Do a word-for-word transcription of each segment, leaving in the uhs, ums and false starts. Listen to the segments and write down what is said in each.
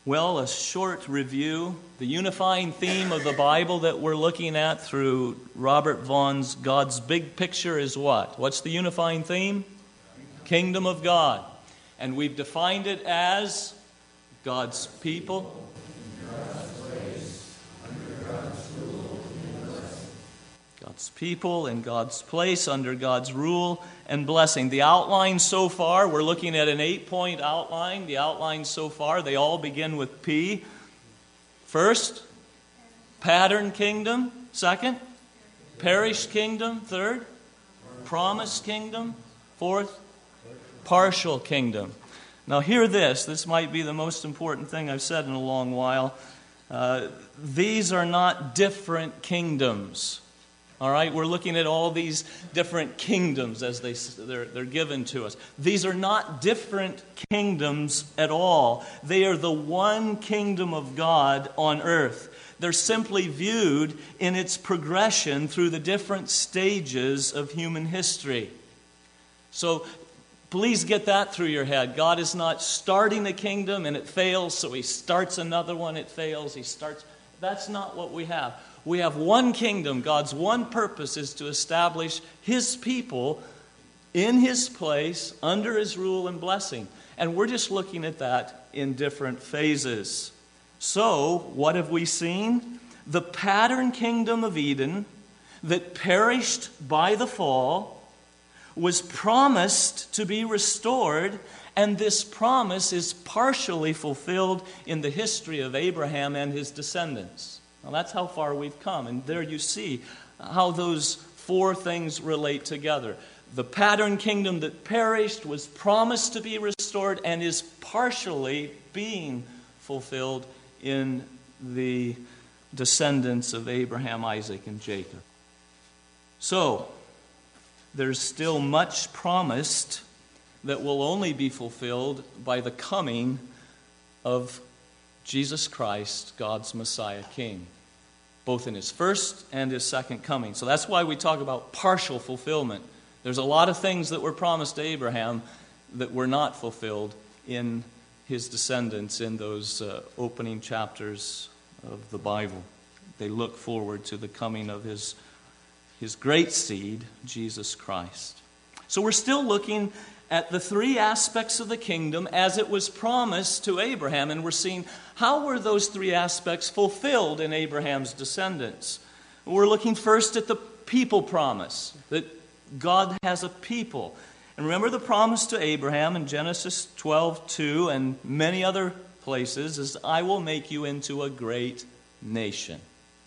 Well, a short review. The unifying theme of the Bible that we're looking at through Robert Vaughn's God's Big Picture is what? What's the unifying theme? Kingdom of God. And we've defined it as God's people. God's people in God's place under God's rule and blessing. The outline so far, we're looking at an eight-point outline. The outline so far, they all begin with P. First, pattern kingdom. Second, perished kingdom. Third, promised kingdom. Fourth, partial kingdom. Now hear this. This might be the most important thing I've said in a long while. Uh, these are not different kingdoms. All right, we're looking at all these different kingdoms as they, they're, they're given to us. These are not different kingdoms at all. They are the one kingdom of God on earth. They're simply viewed in its progression through the different stages of human history. So please get that through your head. God is not starting a kingdom and it fails, so he starts another one, it fails, he starts. That's not what we have. We have one kingdom. God's one purpose is to establish his people in his place, under his rule and blessing. And we're just looking at that in different phases. So, what have we seen? The pattern kingdom of Eden that perished by the fall was promised to be restored, and this promise is partially fulfilled in the history of Abraham and his descendants. Now that's how far we've come, and there you see how those four things relate together. The pattern kingdom that perished was promised to be restored and is partially being fulfilled in the descendants of Abraham, Isaac, and Jacob. So, there's still much promised that will only be fulfilled by the coming of Jesus Christ, God's Messiah King, both in his first and his second coming. So that's why we talk about partial fulfillment. There's a lot of things that were promised to Abraham that were not fulfilled in his descendants in those uh, opening chapters of the Bible. They look forward to the coming of his, his great seed, Jesus Christ. So we're still looking at the three aspects of the kingdom as it was promised to Abraham. And we're seeing how were those three aspects fulfilled in Abraham's descendants. We're looking first at the people promise, that God has a people. And remember the promise to Abraham in Genesis twelve two and many other places is, I will make you into a great nation.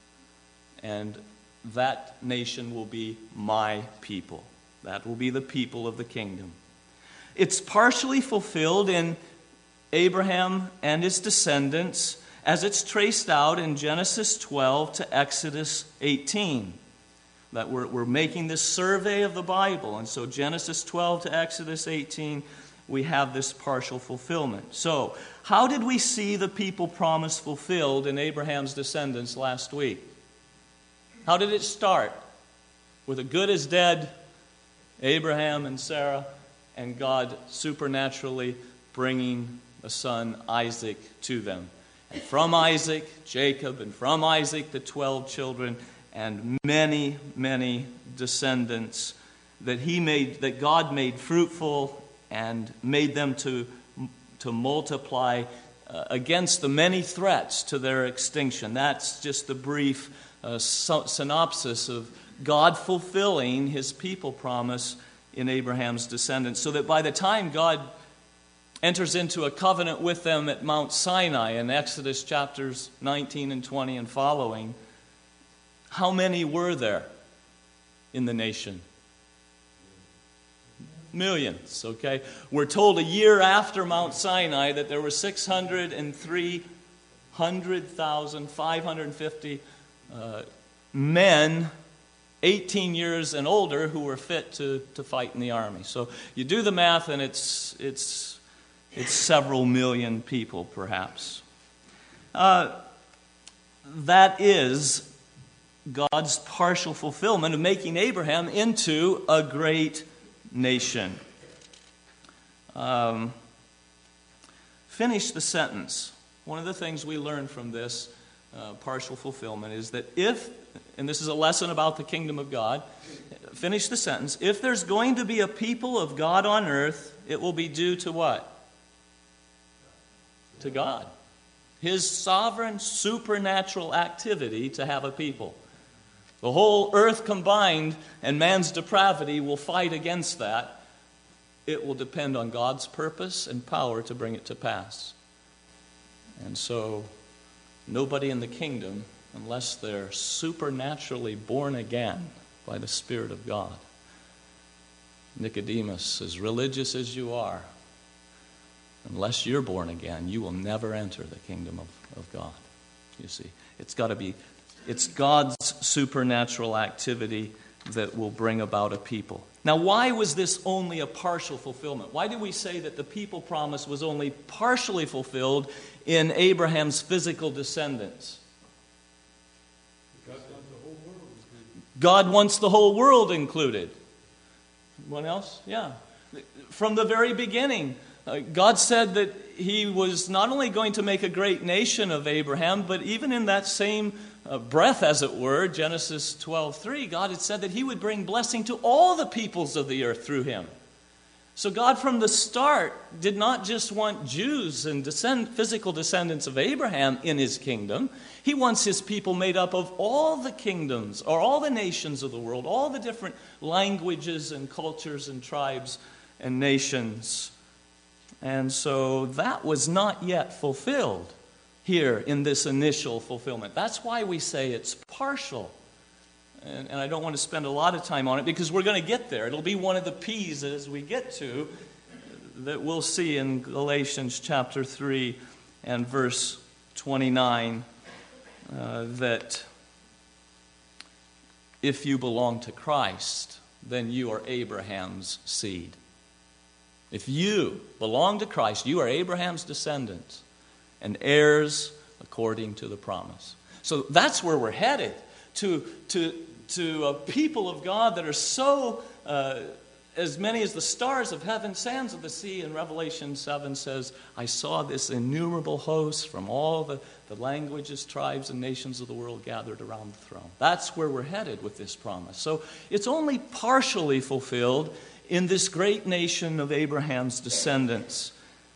And that nation will be my people. That will be the people of the kingdom. It's partially fulfilled in Abraham and his descendants as it's traced out in Genesis twelve to Exodus eighteen. That we're, we're making this survey of the Bible. And so Genesis twelve to Exodus eighteen, we have this partial fulfillment. So, how did we see the people promise fulfilled in Abraham's descendants last week? How did it start? With a good as dead Abraham and Sarah, and God supernaturally bringing a son, Isaac, to them. And from Isaac, Jacob, and from Isaac, the twelve children, and many, many descendants that he made, that God made fruitful and made them to, to multiply uh, against the many threats to their extinction. That's just the brief uh, so- synopsis of God fulfilling his people promise in Abraham's descendants, so that by the time God enters into a covenant with them at Mount Sinai in Exodus chapters nineteen and twenty and following, how many were there in the nation? Millions, okay? We're told a year after Mount Sinai that there were six hundred three hundred thousand five hundred fifty uh, men eighteen years and older who were fit to, to fight in the army. So you do the math and it's it's it's several million people perhaps. Uh, that is God's partial fulfillment of making Abraham into a great nation. Um, finish the sentence. One of the things we learn from this uh, partial fulfillment is that if, and this is a lesson about the kingdom of God, finish the sentence, if there's going to be a people of God on earth, it will be due to what? To God. His sovereign, supernatural activity to have a people. The whole earth combined and man's depravity will fight against that. It will depend on God's purpose and power to bring it to pass. And so, nobody in the kingdom, unless they're supernaturally born again by the Spirit of God. Nicodemus, as religious as you are, unless you're born again, you will never enter the kingdom of, of God. You see, it's got to be, it's God's supernatural activity that will bring about a people. Now, why was this only a partial fulfillment? Why do we say that the people promise was only partially fulfilled in Abraham's physical descendants? God wants the whole world included. Anyone else? Yeah. From the very beginning, uh, God said that He was not only going to make a great nation of Abraham, but even in that same uh, breath, as it were, Genesis twelve three, God had said that He would bring blessing to all the peoples of the earth through him. So God from the start did not just want Jews and descend, physical descendants of Abraham in His kingdom. He wants His people made up of all the kingdoms, or all the nations of the world, all the different languages and cultures and tribes and nations. And so that was not yet fulfilled here in this initial fulfillment. That's why we say it's partial. And, and I don't want to spend a lot of time on it because we're going to get there. It'll be one of the P's as we get to that we'll see in Galatians chapter three and verse twenty-nine, uh, that if you belong to Christ, then you are Abraham's seed. If you belong to Christ, you are Abraham's descendants and heirs according to the promise. So that's where we're headed, to to to a people of God that are so, uh, as many as the stars of heaven, sands of the sea. And Revelation seven says, I saw this innumerable host from all the, the languages, tribes, and nations of the world gathered around the throne. That's where we're headed with this promise. So it's only partially fulfilled in this great nation of Abraham's descendants.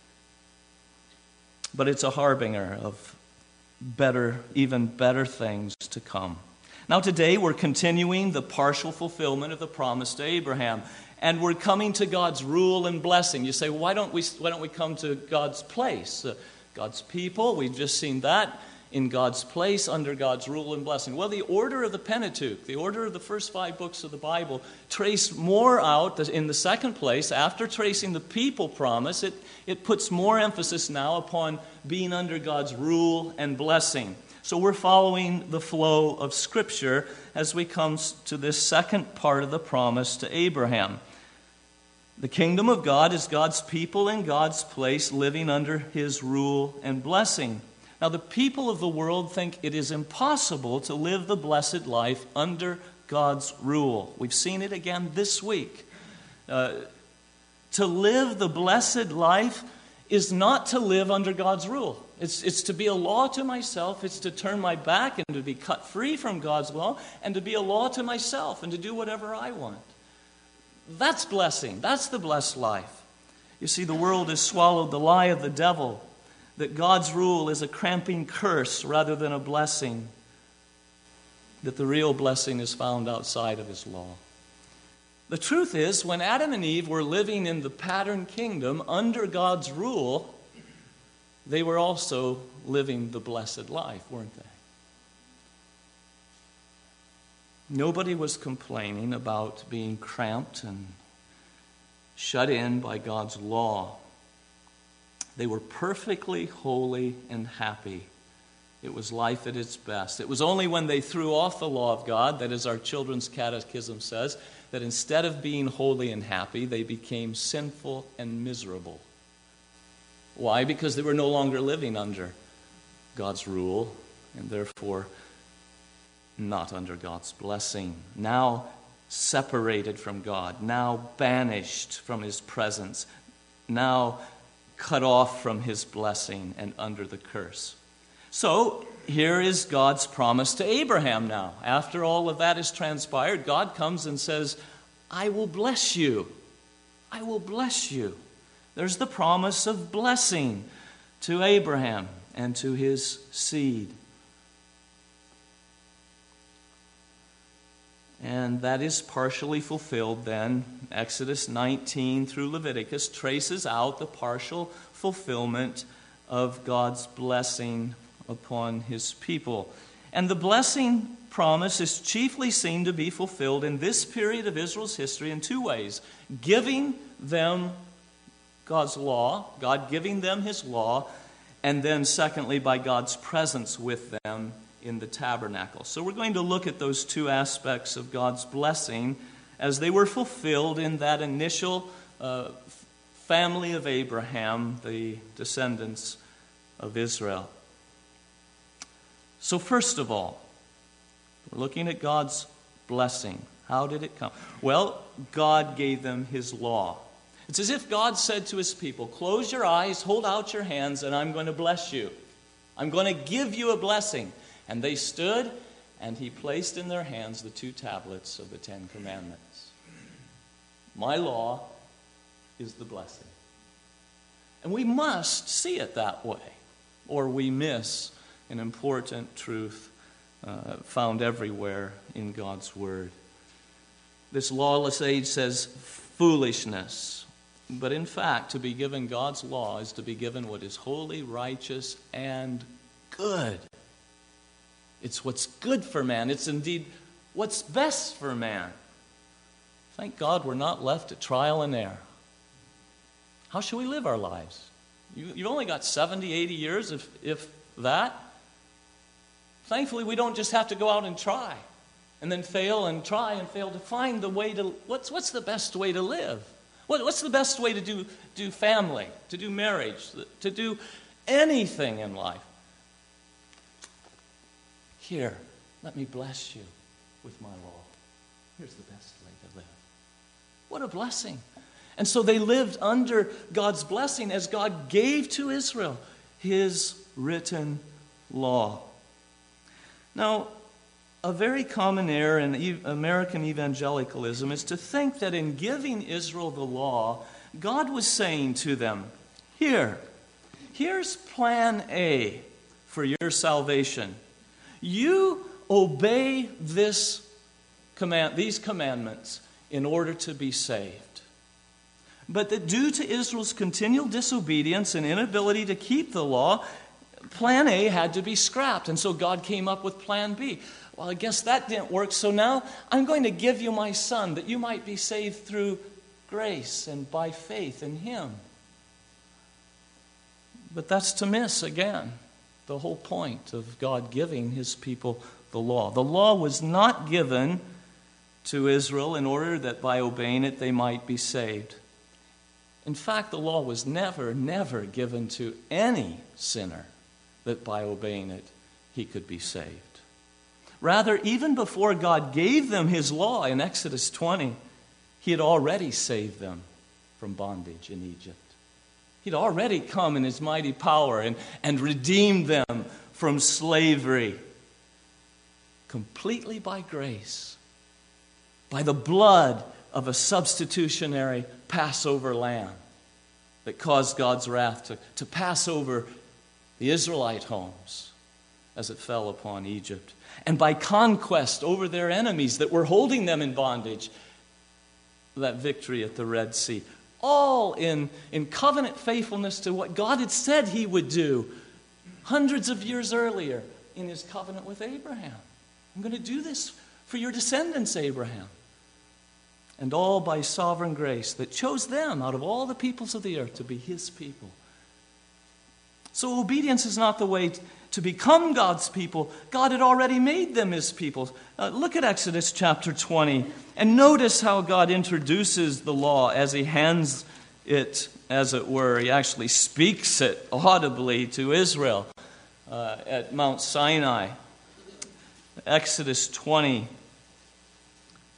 But it's a harbinger of better, even better things to come. Now today we're continuing the partial fulfillment of the promise to Abraham. And we're coming to God's rule and blessing. You say, well, why don't we why don't we come to God's place? Uh, God's people, we've just seen that. In God's place, under God's rule and blessing. Well, the order of the Pentateuch, the order of the first five books of the Bible, trace more out in the second place. After tracing the people promise, it, it puts more emphasis now upon being under God's rule and blessing. So we're following the flow of Scripture as we come to this second part of the promise to Abraham. The kingdom of God is God's people in God's place, living under His rule and blessing. Now, the people of the world think it is impossible to live the blessed life under God's rule. We've seen it again this week. Uh, to live the blessed life is not to live under God's rule. It's, it's to be a law to myself. It's to turn my back and to be cut free from God's law and to be a law to myself and to do whatever I want. That's blessing. That's the blessed life. You see, the world has swallowed the lie of the devil that God's rule is a cramping curse rather than a blessing, that the real blessing is found outside of His law. The truth is, when Adam and Eve were living in the pattern kingdom under God's rule, they were also living the blessed life, weren't they? Nobody was complaining about being cramped and shut in by God's law. They were perfectly holy and happy. It was life at its best. It was only when they threw off the law of God, that as our children's catechism says, that instead of being holy and happy, they became sinful and miserable. Why? Because they were no longer living under God's rule and therefore not under God's blessing. Now separated from God, now banished from His presence, now cut off from his blessing and under the curse. So here is God's promise to Abraham now. After all of that has transpired, God comes and says, I will bless you. I will bless you. There's the promise of blessing to Abraham and to his seed. And that is partially fulfilled then. Exodus nineteen through Leviticus traces out the partial fulfillment of God's blessing upon his people. And the blessing promise is chiefly seen to be fulfilled in this period of Israel's history in two ways. Giving them God's law, God giving them his law, and then secondly by God's presence with them in the tabernacle. So we're going to look at those two aspects of God's blessing as they were fulfilled in that initial uh, family of Abraham, the descendants of Israel. So first of all, we're looking at God's blessing. How did it come? Well, God gave them his law. It's as if God said to his people, close your eyes, hold out your hands, and I'm going to bless you. I'm going to give you a blessing. And they stood, and he placed in their hands the two tablets of the Ten Commandments. My law is the blessing. And we must see it that way, or we miss an important truth uh, found everywhere in God's Word. This lawless age says foolishness. But in fact, to be given God's law is to be given what is holy, righteous, and good. It's what's good for man. It's indeed what's best for man. Thank God we're not left to trial and error. How should we live our lives? You, you've only got seventy, eighty years, if, if that. Thankfully, we don't just have to go out and try and then fail and try and fail to find the way to, what's, what's the best way to live? What, what's the best way to do, do family, to do marriage, to do anything in life? Here, let me bless you with my law. Here's the best way to live. What a blessing. And so they lived under God's blessing as God gave to Israel his written law. Now, a very common error in American evangelicalism is to think that in giving Israel the law, God was saying to them, here, here's plan A for your salvation. You obey this command, these commandments in order to be saved. But that due to Israel's continual disobedience and inability to keep the law, plan A had to be scrapped. And so God came up with plan B. Well, I guess that didn't work, so now I'm going to give you my son that you might be saved through grace and by faith in him. But that's to miss, again, the whole point of God giving his people the law. The law was not given to Israel in order that by obeying it they might be saved. In fact, the law was never, never given to any sinner that by obeying it he could be saved. Rather, even before God gave them his law in Exodus twenty, he had already saved them from bondage in Egypt. He'd already come in his mighty power and, and redeemed them from slavery completely by grace, by the blood of a substitutionary Passover lamb that caused God's wrath to, to pass over the Israelite homes as it fell upon Egypt. And by conquest over their enemies that were holding them in bondage, that victory at the Red Sea. All in, in covenant faithfulness to what God had said he would do hundreds of years earlier in his covenant with Abraham. I'm going to do this for your descendants, Abraham. And all by sovereign grace that chose them out of all the peoples of the earth to be his people. So obedience is not the way to become God's people. God had already made them his people. Uh, look at Exodus chapter twenty and notice how God introduces the law as he hands it, as it were. He actually speaks it audibly to Israel uh, at Mount Sinai. Exodus twenty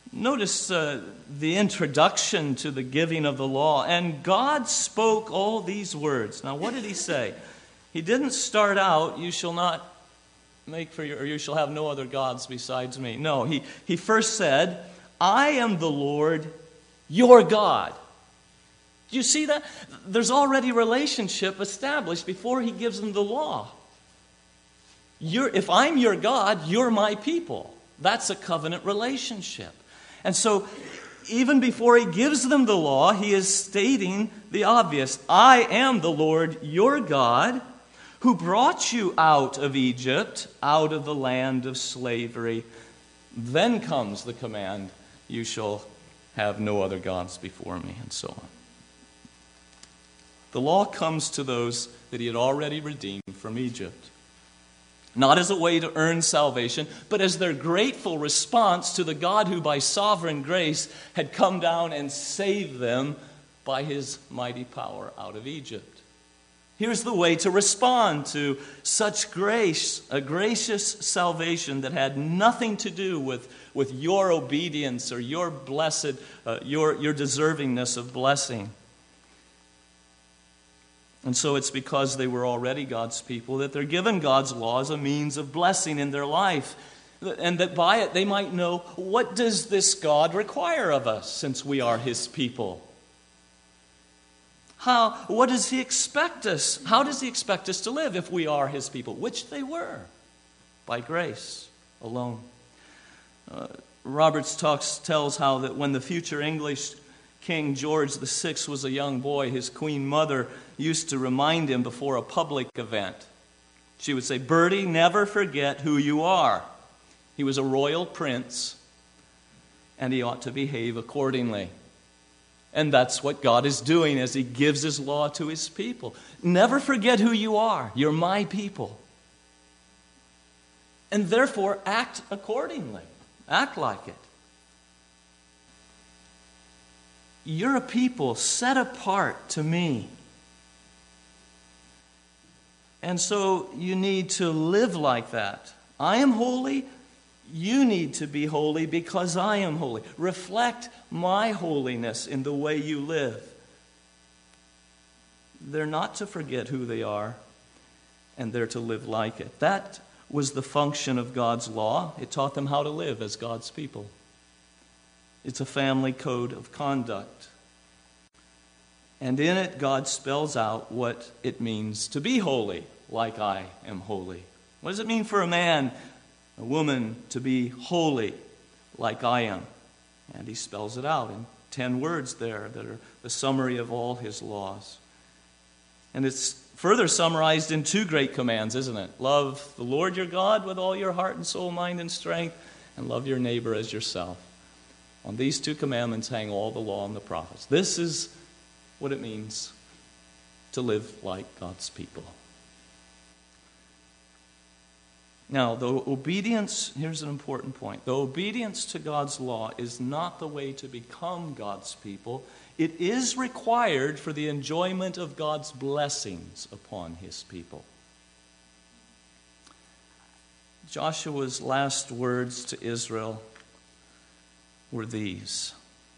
Notice uh, the introduction to the giving of the law. And God spoke all these words. Now, what did he say? He didn't start out, you shall not make for your, or you shall have no other gods besides me. No, he, he first said, I am the Lord, your God. Do you see that? There's already relationship established before he gives them the law. You're, if I'm your God, you're my people. That's a covenant relationship. And so, even before he gives them the law, he is stating the obvious. I am the Lord your God who brought you out of Egypt, out of the land of slavery. Then comes the command, you shall have no other gods before me, and so on. The law comes to those that he had already redeemed from Egypt. Not as a way to earn salvation, but as their grateful response to the God who by sovereign grace had come down and saved them by his mighty power out of Egypt. Here's the way to respond to such grace, a gracious salvation that had nothing to do with, with your obedience or your blessed, uh, your, your deservingness of blessing. And so it's because they were already God's people that they're given God's law as a means of blessing in their life. And that by it they might know, what does this God require of us since we are his people? How, what does he expect us? How does he expect us to live if we are his people? Which they were, by grace alone. Uh, Roberts talks, tells how that when the future English King George the Sixth was a young boy, his queen mother used to remind him before a public event. She would say, Bertie, never forget who you are. He was a royal prince, and he ought to behave accordingly. And that's what God is doing as he gives his law to his people. Never forget who you are. You're my people. And therefore, act accordingly. Act like it. You're a people set apart to me. And so you need to live like that. I am holy. You need to be holy because I am holy. Reflect my holiness in the way you live. They're not to forget who they are, and they're to live like it. That was the function of God's law. It taught them how to live as God's people. It's a family code of conduct. And in it, God spells out what it means to be holy, like I am holy. What does it mean for a man, a woman, to be holy, like I am? And he spells it out in ten words there that are the summary of all his laws. And it's further summarized in two great commands, isn't it? Love the Lord your God with all your heart and soul, mind, and strength, and love your neighbor as yourself. On these two commandments hang all the law and the prophets. This is what it means to live like God's people. Now, the obedience, here's an important point. The obedience to God's law is not the way to become God's people. It is required for the enjoyment of God's blessings upon his people. Joshua's last words to Israel were these.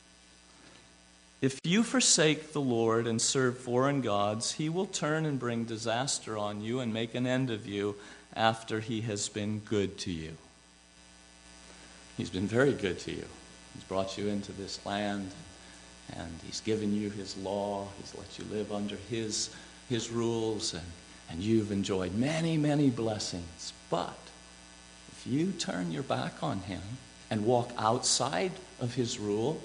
If you forsake the Lord and serve foreign gods, he will turn and bring disaster on you and make an end of you after he has been good to you. He's been very good to you. He's brought you into this land, and he's given you his law. He's let you live under his, his rules, and, and you've enjoyed many, many blessings. But if you turn your back on him and walk outside of his rule,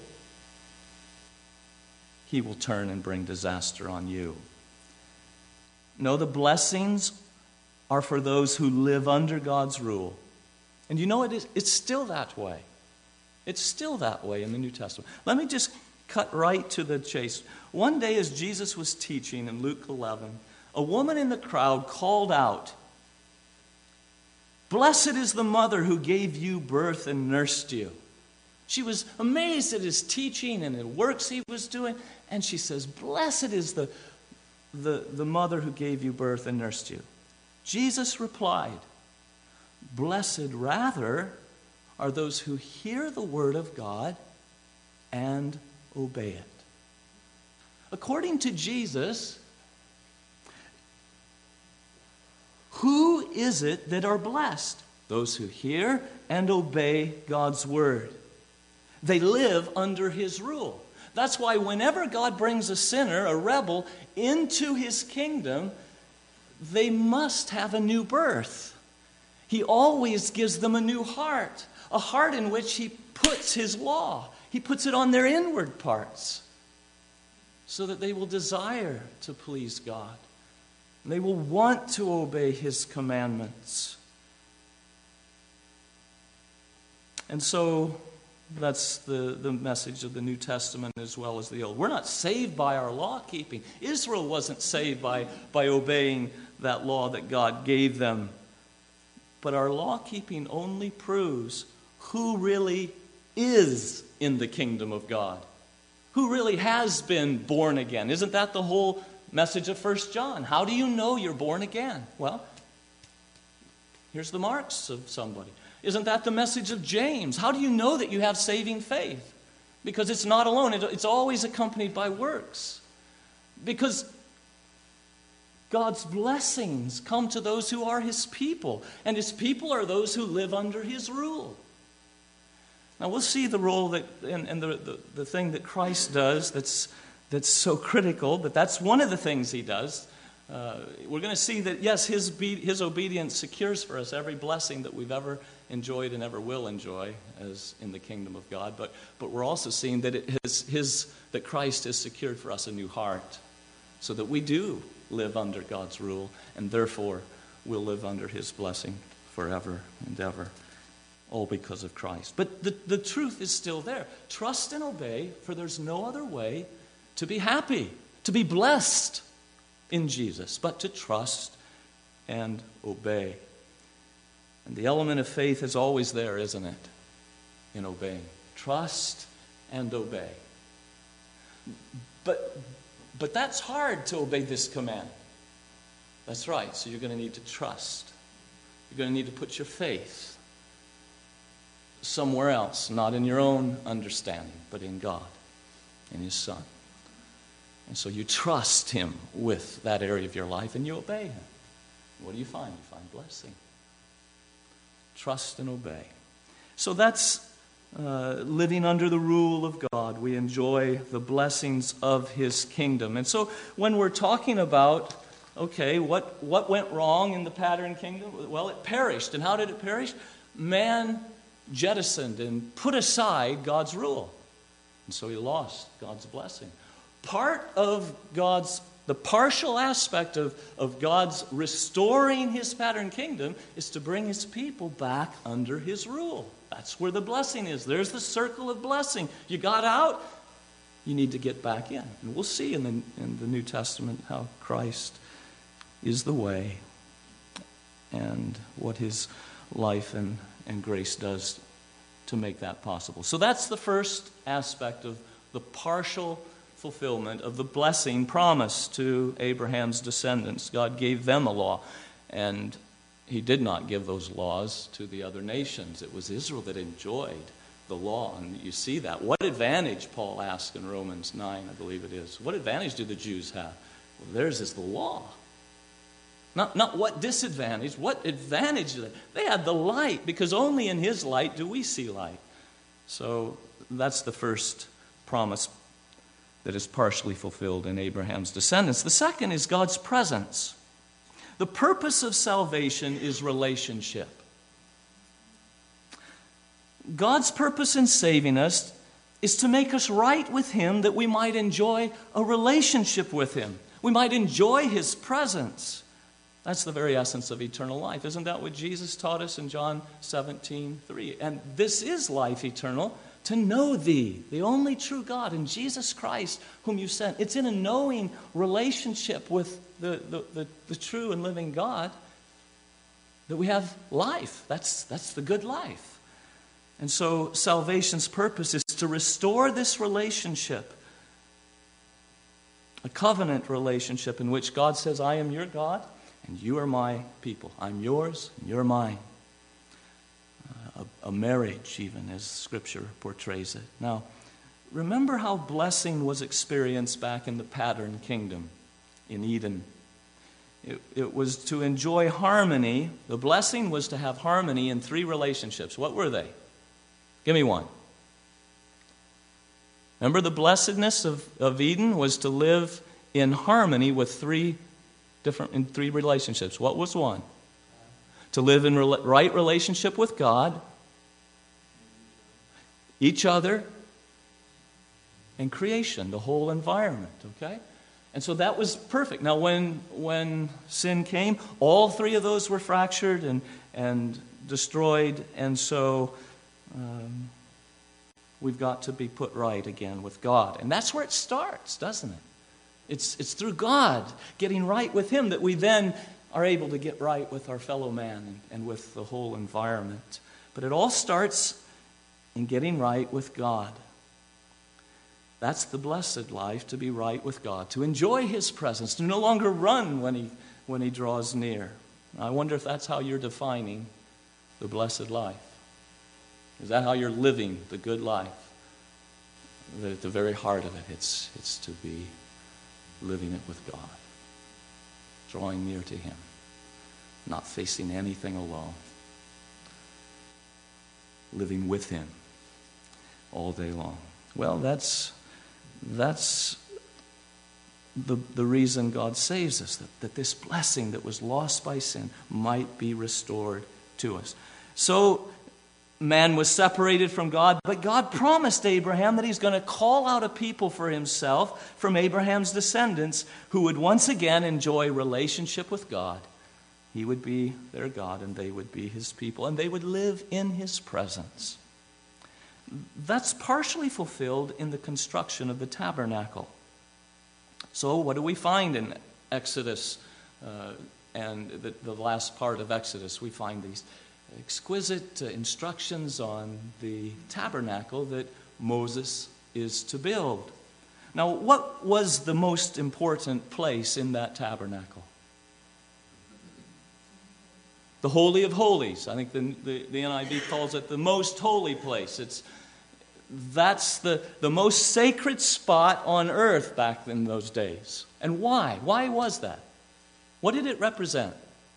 he will turn and bring disaster on you. No, the blessings are for those who live under God's rule. And you know, it is, it's still that way. It's still that way in the New Testament. Let me just cut right to the chase. One day as Jesus was teaching in Luke eleven, a woman in the crowd called out, "Blessed is the mother who gave you birth and nursed you." She was amazed at his teaching and the works he was doing. And she says, "Blessed is the, the, the mother who gave you birth and nursed you." Jesus replied, "Blessed rather are those who hear the word of God and obey it. According to Jesus, who is it that are blessed? Those who hear and obey God's word. They live under his rule. That's why whenever God brings a sinner, a rebel, into his kingdom, they must have a new birth. He always gives them a new heart, a heart in which he puts his law. He puts it on their inward parts so that they will desire to please God. They will want to obey his commandments. And so that's the, the message of the New Testament as well as the Old. We're not saved by our law keeping. Israel wasn't saved by, by obeying that law that God gave them. But our law keeping only proves who really is in the kingdom of God. Who really has been born again. Isn't that the whole message of First John? How do you know you're born again? Well, here's the marks of somebody. Isn't that the message of James? How do you know that you have saving faith? Because it's not alone. It's always accompanied by works. Because God's blessings come to those who are his people. And his people are those who live under his rule. Now we'll see the role that and, and the, the, the thing that Christ does that's, that's so critical. But that's one of the things he does. Uh, we're going to see that, yes, his, be, his obedience secures for us every blessing that we've ever enjoyed and ever will enjoy as in the kingdom of God. But but we're also seeing that it has, his that Christ has secured for us a new heart so that we do live under God's rule and therefore will live under his blessing forever and ever. All because of Christ. But the, the truth is still there. Trust and obey, for there's no other way to be happy, to be blessed in Jesus, but to trust and obey. And the element of faith is always there, isn't it? In obeying. Trust and obey. But, but that's hard to obey this command. That's right. So you're going to need to trust. You're going to need to put your faith somewhere else, not in your own understanding, but in God, in his Son. And so you trust him with that area of your life and you obey him. What do you find? You find blessing. Trust and obey. So that's uh, living under the rule of God. We enjoy the blessings of his kingdom. And so when we're talking about, okay, what, what went wrong in the pattern kingdom? Well, it perished. And how did it perish? Man jettisoned and put aside God's rule. And so he lost God's blessing. Part of God's, the partial aspect of, of God's restoring his pattern kingdom is to bring his people back under his rule. That's where the blessing is. There's the circle of blessing. You got out, you need to get back in. And we'll see in the, in the New Testament how Christ is the way and what his life and, and grace does to make that possible. So that's the first aspect of the partial fulfillment of the blessing promised to Abraham's descendants. God gave them a law, and he did not give those laws to the other nations. It was Israel that enjoyed the law, and you see that. What advantage, Paul asks in Romans nine, I believe it is, what advantage do the Jews have? Well, theirs is the law. Not, not what disadvantage, what advantage do they? They had the light, because only in his light do we see light. So that's the first promise that is partially fulfilled in Abraham's descendants. The second is God's presence. The purpose of salvation is relationship. God's purpose in saving us is to make us right with him that we might enjoy a relationship with him. We might enjoy his presence. That's the very essence of eternal life. Isn't that what Jesus taught us in John seventeen three? And this is life eternal, to know thee, the only true God, and Jesus Christ, whom you sent. It's in a knowing relationship with the, the, the, the true and living God that we have life. That's, that's the good life. And so salvation's purpose is to restore this relationship, a covenant relationship in which God says, I am your God, and you are my people. I'm yours, and you're mine. Uh, a, a marriage, even as Scripture portrays it. Now, remember how blessing was experienced back in the pattern kingdom in Eden. It, it was to enjoy harmony. The blessing was to have harmony in three relationships. What were they? Give me one. Remember, the blessedness of, of Eden was to live in harmony with three different in three relationships. What was one? To live in re- right relationship with God, each other, and creation, the whole environment, okay? And so that was perfect. Now, when when sin came, all three of those were fractured and, and destroyed, and so um, we've got to be put right again with God. And that's where it starts, doesn't it? It's, it's through God, getting right with Him, that we then are able to get right with our fellow man and, and with the whole environment. But it all starts in getting right with God. That's the blessed life, to be right with God, to enjoy His presence, to no longer run when He, when He draws near. I wonder if that's how you're defining the blessed life. Is that how you're living the good life? That at the very heart of it, it's, it's to be living it with God, drawing near to Him, not facing anything alone, living with Him all day long. Well, that's that's the, the reason God saves us, that, that this blessing that was lost by sin might be restored to us. So man was separated from God, but God promised Abraham that He's going to call out a people for Himself from Abraham's descendants who would once again enjoy relationship with God. He would be their God and they would be His people, and they would live in His presence. That's partially fulfilled in the construction of the tabernacle. So what do we find in Exodus uh, and the, the last part of Exodus? We find these exquisite uh, instructions on the tabernacle that Moses is to build. Now, what was the most important place in that tabernacle? The Holy of Holies. I think the, the, the N I V calls it the most holy place. It's That's the, the most sacred spot on earth back in those days. And why? Why was that? What did it represent?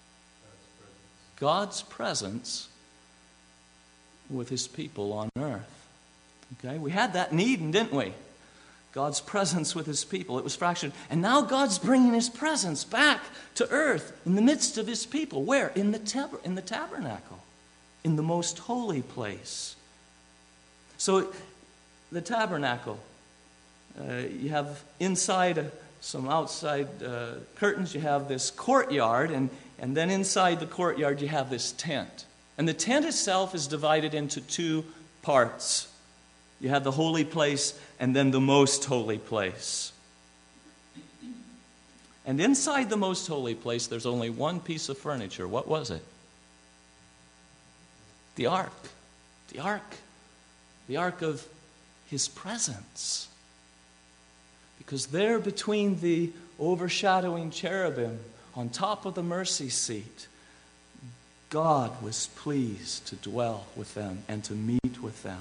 God's presence with His people on earth. Okay, we had that in Eden, didn't we? God's presence with His people. It was fractured. And now God's bringing His presence back to earth in the midst of His people. Where? In the, tab- in the tabernacle. In the most holy place. So the tabernacle, uh, you have inside uh, some outside uh, curtains, you have this courtyard, and, and then inside the courtyard you have this tent. And the tent itself is divided into two parts. You have the holy place and then the most holy place. And inside the most holy place there's only one piece of furniture. What was it? The ark. The ark. The ark of His presence. Because there between the overshadowing cherubim on top of the mercy seat, God was pleased to dwell with them and to meet with them.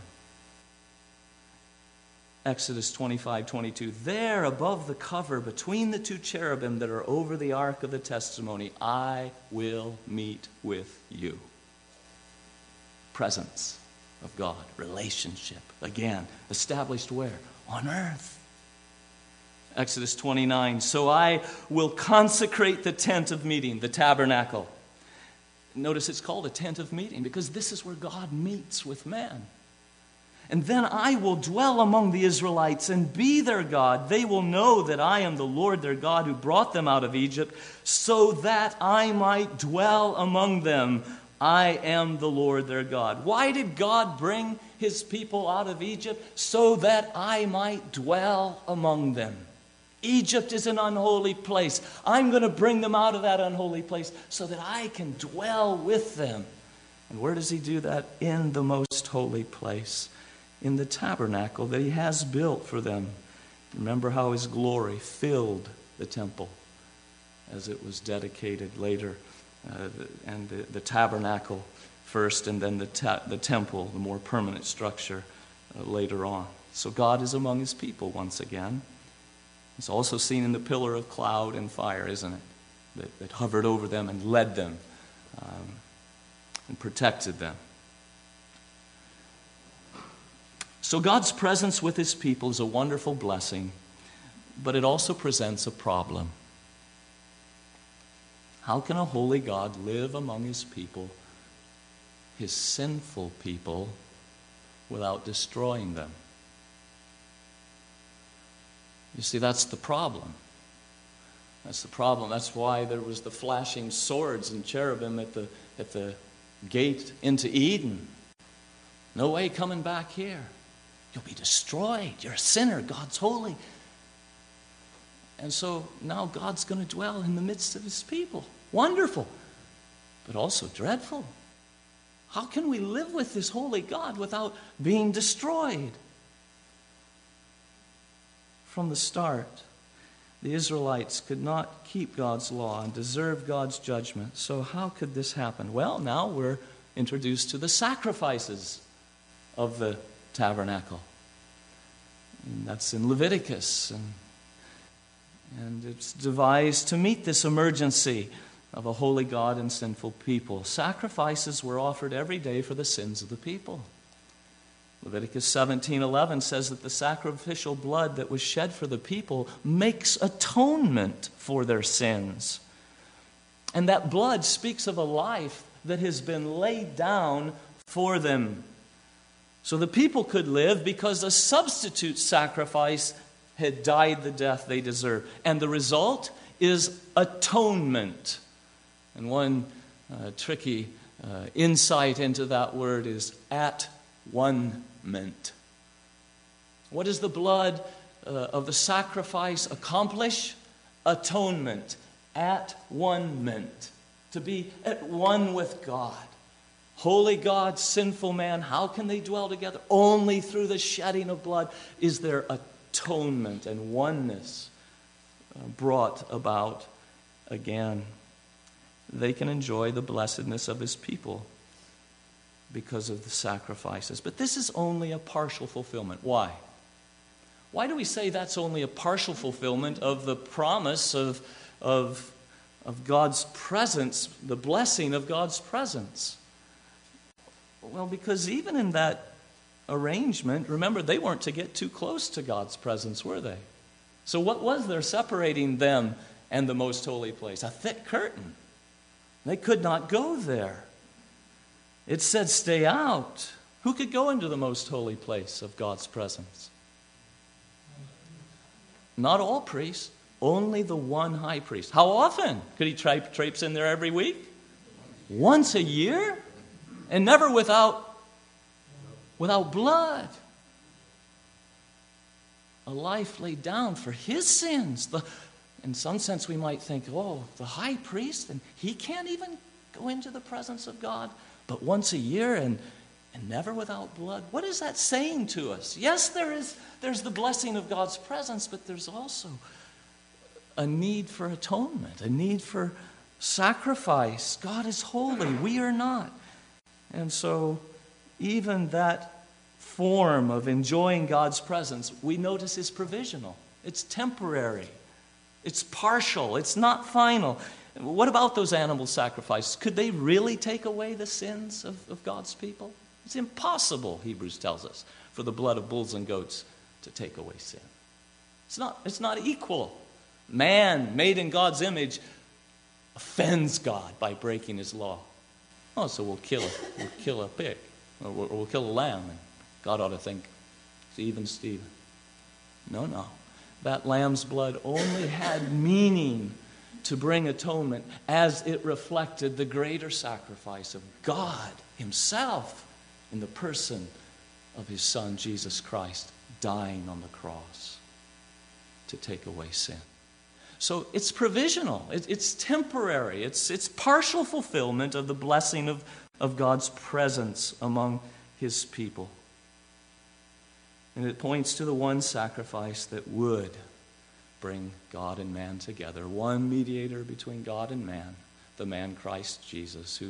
Exodus twenty-five twenty-two, there above the cover between the two cherubim that are over the ark of the testimony, I will meet with you. Presence of God, relationship, again, established where? On earth. Exodus twenty-nine, so I will consecrate the tent of meeting, the tabernacle. Notice it's called a tent of meeting because this is where God meets with man. And then I will dwell among the Israelites and be their God. They will know that I am the Lord their God who brought them out of Egypt, so that I might dwell among them. I am the Lord their God. Why did God bring His people out of Egypt? So that I might dwell among them. Egypt is an unholy place. I'm going to bring them out of that unholy place so that I can dwell with them. And where does He do that? In the most holy place, in the tabernacle that He has built for them. Remember how His glory filled the temple as it was dedicated later. Uh, and the, the tabernacle first, and then the, ta- the temple, the more permanent structure, uh, later on. So God is among his people once again. It's also seen in the pillar of cloud and fire, isn't it? That, that hovered over them and led them um, and protected them. So God's presence with his people is a wonderful blessing, but it also presents a problem. How can a holy God live among his people, his sinful people, without destroying them? You see, that's the problem. That's the problem. That's why there was the flashing swords and cherubim at the, at the gate into Eden. No way coming back here. You'll be destroyed. You're a sinner. God's holy. And so now God's going to dwell in the midst of his people. Wonderful, but also dreadful. How can we live with this holy God without being destroyed? From the start, the Israelites could not keep God's law and deserve God's judgment. So how could this happen? Well, now we're introduced to the sacrifices of the tabernacle. And that's in Leviticus. And, and it's devised to meet this emergency of a holy God and sinful people. Sacrifices were offered every day for the sins of the people. Leviticus seventeen eleven says that the sacrificial blood that was shed for the people makes atonement for their sins. And that blood speaks of a life that has been laid down for them. So the people could live because a substitute sacrifice had died the death they deserved. And the result is atonement. And one uh, tricky uh, insight into that word is at one-ment. What does the blood uh, of the sacrifice accomplish? Atonement. At one-ment. To be at one with God. Holy God, sinful man, how can they dwell together? Only through the shedding of blood is there atonement and oneness uh, brought about again. They can enjoy the blessedness of his people because of the sacrifices. But this is only a partial fulfillment. Why? Why do we say that's only a partial fulfillment of the promise of, of, of God's presence, the blessing of God's presence? Well, because even in that arrangement, remember, they weren't to get too close to God's presence, were they? So what was there separating them and the most holy place? A thick curtain. They could not go there. It said, stay out. Who could go into the most holy place of God's presence? Not all priests, only the one high priest. How often could he tra- traipse in there every week? Once a year? And never without, without blood. A life laid down for his sins. The, in some sense we might think, oh, the high priest, and he can't even go into the presence of God, but once a year and, and never without blood. What is that saying to us? Yes, there is, there's the blessing of God's presence, but there's also a need for atonement, a need for sacrifice. God is holy. We are not. And so even that form of enjoying God's presence, we notice is provisional. It's temporary. It's partial. It's not final. What about those animal sacrifices? Could they really take away the sins of, of God's people? It's impossible, Hebrews tells us, for the blood of bulls and goats to take away sin. It's not, it's not equal. Man, made in God's image, offends God by breaking his law. Oh, so we'll kill a, we'll kill a pig, or we'll, or we'll kill a lamb, and God ought to think, it's even Stephen. No, no. That lamb's blood only had meaning to bring atonement as it reflected the greater sacrifice of God himself in the person of his Son, Jesus Christ, dying on the cross to take away sin. So it's provisional. It, it's temporary. It's, it's partial fulfillment of the blessing of, of God's presence among his people. And it points to the one sacrifice that would bring God and man together. One mediator between God and man, the man Christ Jesus, who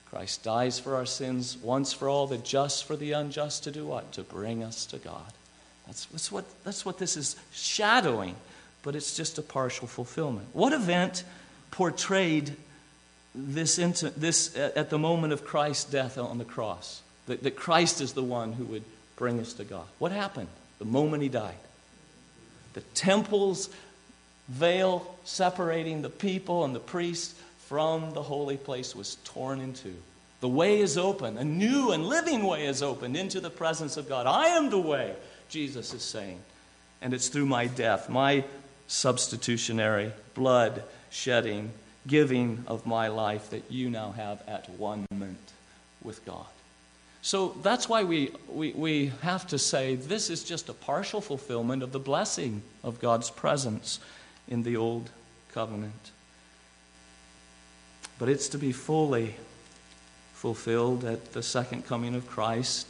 Christ dies for our sins once for all, the just for the unjust, to do what? To bring us to God. That's, that's, what, that's what this is shadowing, but it's just a partial fulfillment. What event portrayed this, into, this at the moment of Christ's death on the cross? That, that Christ is the one who would bring us to God. What happened the moment he died? The temple's veil separating the people and the priests from the holy place was torn in two. The way is open. A new and living way is opened into the presence of God. I am the way, Jesus is saying. And it's through my death, my substitutionary blood shedding, giving of my life, that you now have at one moment with God. So that's why we, we, we have to say this is just a partial fulfillment of the blessing of God's presence in the old covenant. But it's to be fully fulfilled at the second coming of Christ,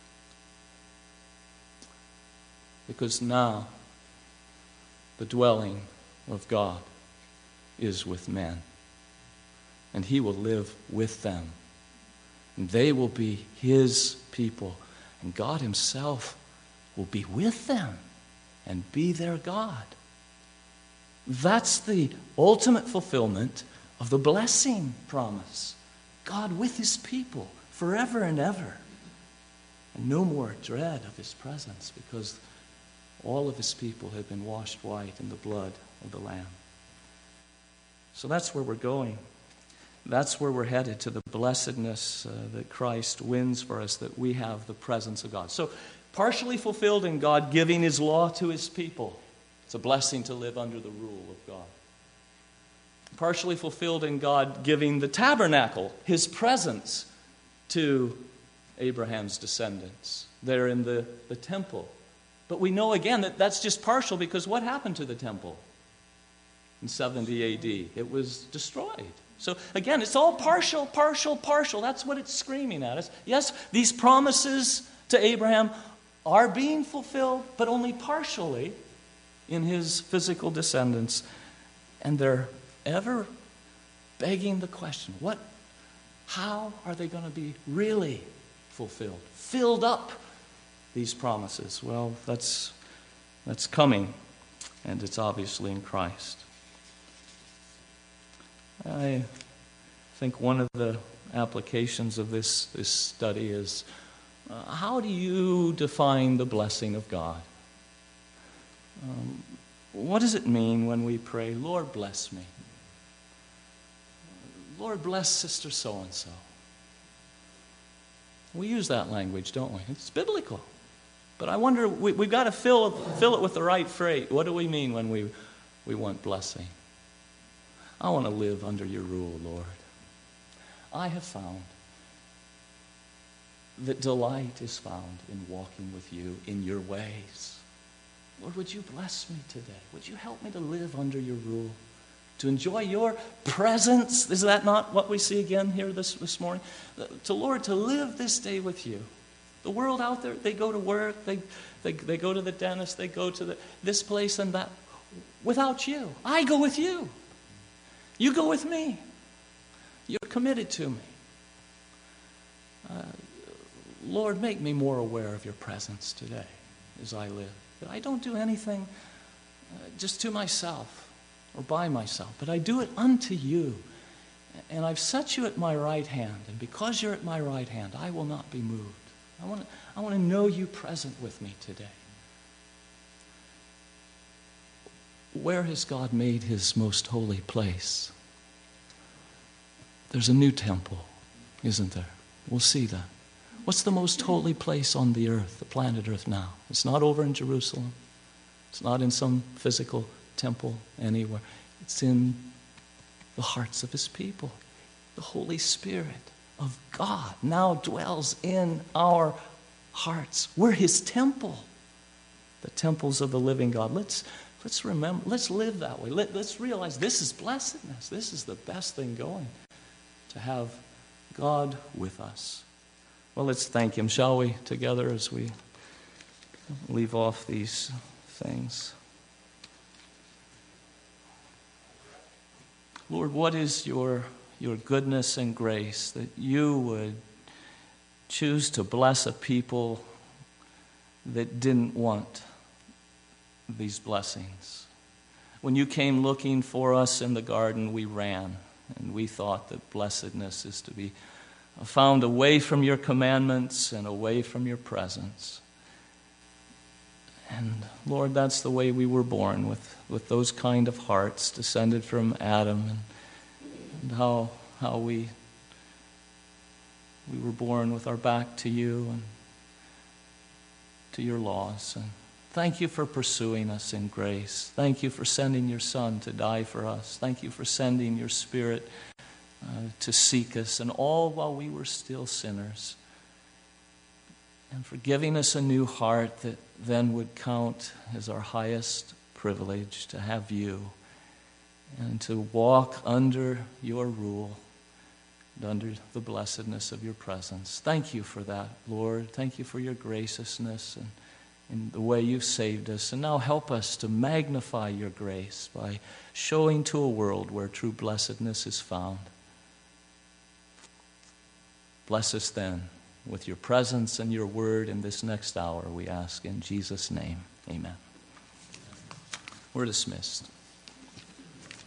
because now the dwelling of God is with men, and he will live with them, and they will be his people, and God himself will be with them and be their God. That's the ultimate fulfillment of the blessing promise. God with his people forever and ever. And no more dread of his presence, because all of his people have been washed white in the blood of the Lamb. So that's where we're going. That's where we're headed, to the blessedness uh, that Christ wins for us, that we have the presence of God. So partially fulfilled in God giving his law to his people. It's a blessing to live under the rule of God. Partially fulfilled in God giving the tabernacle, his presence, to Abraham's descendants. They're in the, the temple. But we know again that that's just partial, because what happened to the temple in seventy A D? It was destroyed. So again, it's all partial, partial, partial. That's what it's screaming at us. Yes, these promises to Abraham are being fulfilled, but only partially in his physical descendants. And they're ever begging the question, what, how are they going to be really fulfilled, filled up, these promises? Well, that's, that's coming, and it's obviously in Christ. I think one of the applications of this, this study is, uh, how do you define the blessing of God? Um, what does it mean when we pray, Lord, bless me? Lord, bless Sister so-and-so. We use that language, don't we? It's biblical. But I wonder, we, we've got to fill, fill it with the right phrase. What do we mean when we, we want blessing? I want to live under your rule, Lord. I have found that delight is found in walking with you in your ways. Lord, would you bless me today? Would you help me to live under your rule? To enjoy your presence. Is that not what we see again here this, this morning? To Lord, to live this day with you. The world out there, they go to work, they, they, they go to the dentist, they go to the, this place and that. Without you. I go with you. You go with me. You're committed to me. Uh, Lord, make me more aware of your presence today as I live. That I don't do anything uh, just to myself or by myself, but I do it unto you. And I've set you at my right hand, and because you're at my right hand, I will not be moved. I want to, I want to know you present with me today. Where has God made his most holy place? There's a new temple, isn't there? We'll see that. What's the most holy place on the earth, the planet Earth now? It's not over in Jerusalem. It's not in some physical temple anywhere. It's in the hearts of his people. The Holy Spirit of God now dwells in our hearts. We're his temple. The temples of the living God. Let's let's remember, let's live that way. Let, let's realize this is blessedness. This is the best thing going, to have God with us. Well, let's thank him, shall we, together as we leave off these things. Lord, what is your your goodness and grace, that you would choose to bless a people that didn't want these blessings. When you came looking for us in the garden, we ran, and we thought that blessedness is to be found away from your commandments and away from your presence. And Lord, that's the way we were born, with, with those kind of hearts descended from Adam, and, and how how we we were born with our back to you and to your laws. And thank you for pursuing us in grace. Thank you for sending your Son to die for us. Thank you for sending your Spirit uh, to seek us, and all while we were still sinners. And for giving us a new heart that then would count as our highest privilege to have you and to walk under your rule and under the blessedness of your presence. Thank you for that, Lord. Thank you for your graciousness and in the way you've saved us. And now help us to magnify your grace by showing to a world where true blessedness is found. Bless us then with your presence and your word in this next hour, we ask in Jesus' name. Amen. We're dismissed.